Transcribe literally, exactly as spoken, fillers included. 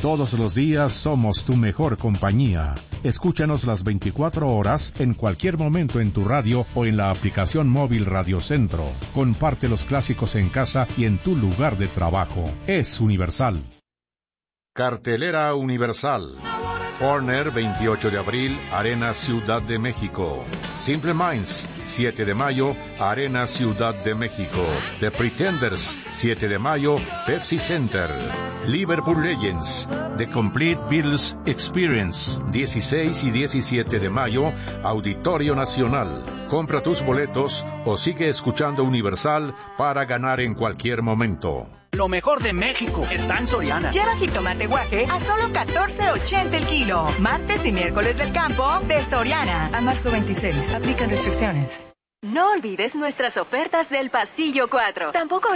Todos los días somos tu mejor compañía. Escúchanos las veinticuatro horas en cualquier momento en tu radio o en la aplicación móvil Radio Centro. Comparte los clásicos en casa y en tu lugar de trabajo. Es Universal. Cartelera Universal. Foreigner, veintiocho de abril, Arena Ciudad de México. Simple Minds, siete de mayo, Arena Ciudad de México. The Pretenders, siete de mayo, Pepsi Center. Liverpool Legends, The Complete Beatles Experience, dieciséis y diecisiete de mayo, Auditorio Nacional. Compra tus boletos o sigue escuchando Universal para ganar en cualquier momento. Lo mejor de México está en Soriana. Lleva jitomate guaje a solo catorce ochenta el kilo. Martes y miércoles del campo de Soriana. A marzo veintiséis. Aplican restricciones. No olvides nuestras ofertas del Pasillo cuatro. Tampoco